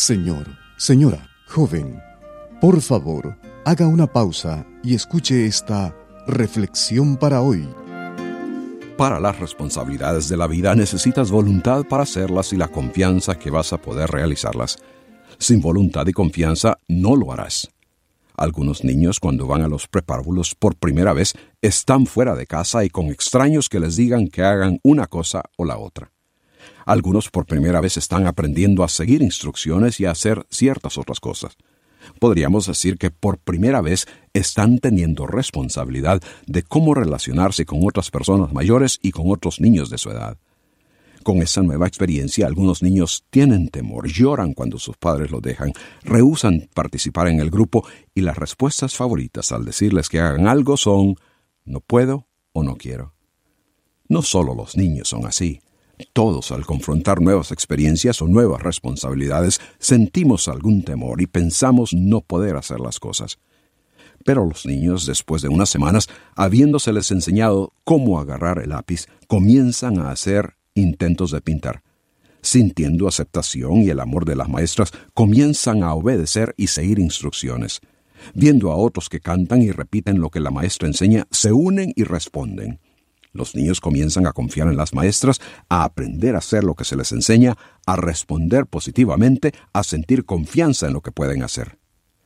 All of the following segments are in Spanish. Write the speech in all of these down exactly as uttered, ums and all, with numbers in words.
Señor, señora, joven, por favor, haga una pausa y escuche esta reflexión para hoy. Para las responsabilidades de la vida necesitas voluntad para hacerlas y la confianza que vas a poder realizarlas. Sin voluntad y confianza no lo harás. Algunos niños, cuando van a los prepárvulos por primera vez, están fuera de casa y con extraños que les digan que hagan una cosa o la otra. Algunos por primera vez están aprendiendo a seguir instrucciones y a hacer ciertas otras cosas. Podríamos decir que por primera vez están teniendo responsabilidad de cómo relacionarse con otras personas mayores y con otros niños de su edad. Con esa nueva experiencia, algunos niños tienen temor, lloran cuando sus padres los dejan, rehúsan participar en el grupo y las respuestas favoritas al decirles que hagan algo son «no puedo» o «no quiero». No solo los niños son así. Todos, al confrontar nuevas experiencias o nuevas responsabilidades, sentimos algún temor y pensamos no poder hacer las cosas. Pero los niños, después de unas semanas, habiéndoseles enseñado cómo agarrar el lápiz, comienzan a hacer intentos de pintar. Sintiendo aceptación y el amor de las maestras, comienzan a obedecer y seguir instrucciones. Viendo a otros que cantan y repiten lo que la maestra enseña, se unen y responden. Los niños comienzan a confiar en las maestras, a aprender a hacer lo que se les enseña, a responder positivamente, a sentir confianza en lo que pueden hacer.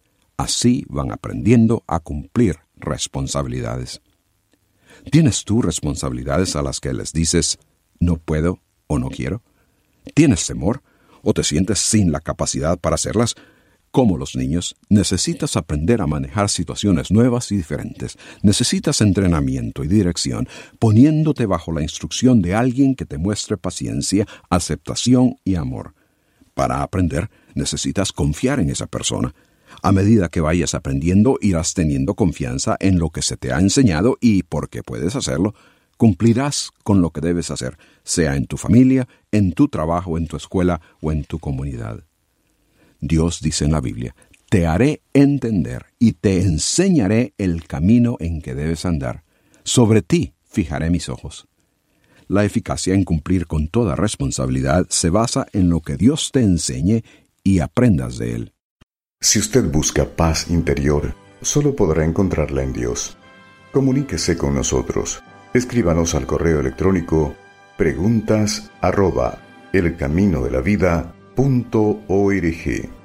Así van aprendiendo a cumplir responsabilidades. ¿Tienes tú responsabilidades a las que les dices no puedo o no quiero? ¿Tienes temor o te sientes sin la capacidad para hacerlas? Como los niños, necesitas aprender a manejar situaciones nuevas y diferentes. Necesitas entrenamiento y dirección, poniéndote bajo la instrucción de alguien que te muestre paciencia, aceptación y amor. Para aprender, necesitas confiar en esa persona. A medida que vayas aprendiendo, irás teniendo confianza en lo que se te ha enseñado y, porque puedes hacerlo, cumplirás con lo que debes hacer, sea en tu familia, en tu trabajo, en tu escuela o en tu comunidad. Dios dice en la Biblia, te haré entender y te enseñaré el camino en que debes andar. Sobre ti fijaré mis ojos. La eficacia en cumplir con toda responsabilidad se basa en lo que Dios te enseñe y aprendas de Él. Si usted busca paz interior, solo podrá encontrarla en Dios. Comuníquese con nosotros. Escríbanos al correo electrónico preguntas arroba elcaminodelavida punto org.